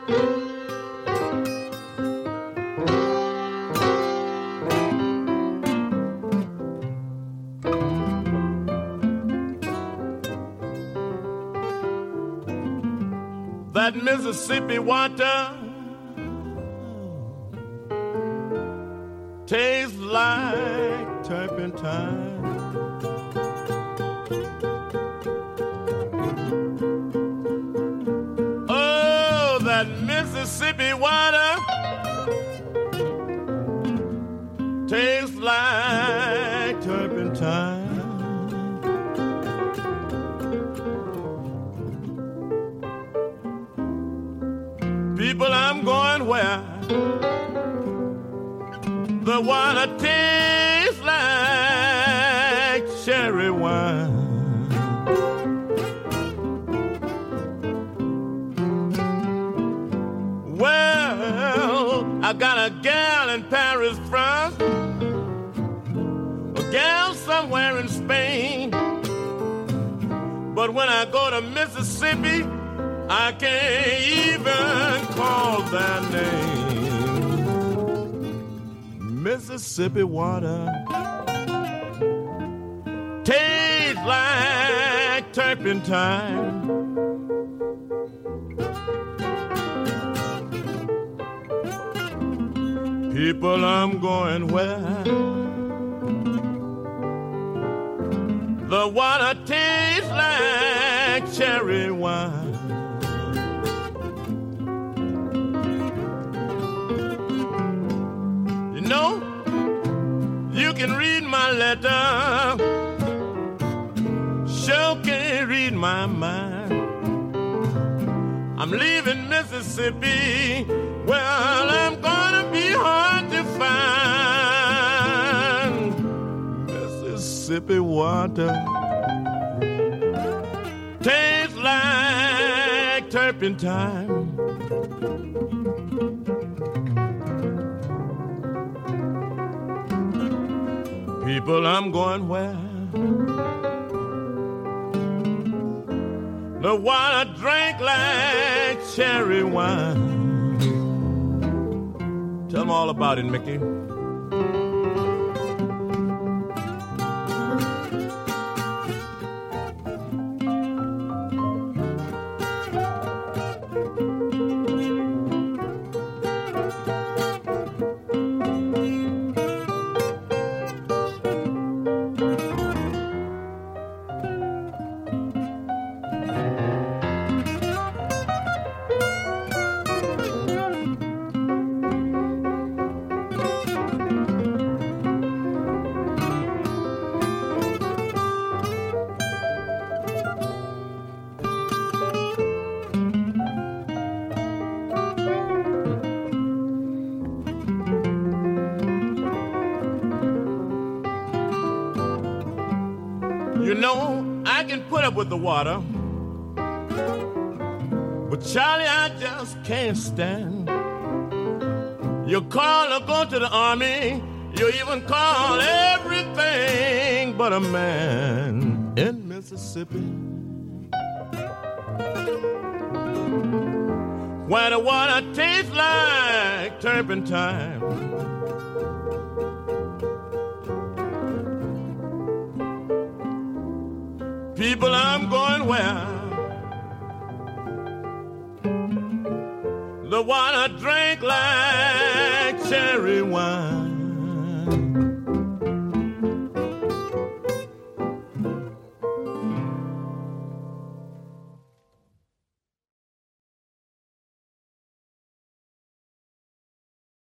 That Mississippi water tastes like turpentine. Oh, that Mississippi water tastes like turpentine. People, I'm going where the water tastes like cherry wine. Well, I got a gal in Paris, France, a gal somewhere in Spain, but when I go to Mississippi, I can't even call their name. Mississippi water tastes like turpentine. People, I'm going where the water tastes like cherry wine. No, you can read my letter, sure can read my mind. I'm leaving Mississippi, well, I'm gonna be hard to find. Mississippi water tastes like turpentine. People, I'm going where the water drank like cherry wine. Tell them all about it, Mickey. You know, I can put up with the water, but Charlie, I just can't stand. You call or go to the army, you even call everything but a man in Mississippi, where the water tastes like turpentine. People, I'm going where the water drank like cherry wine.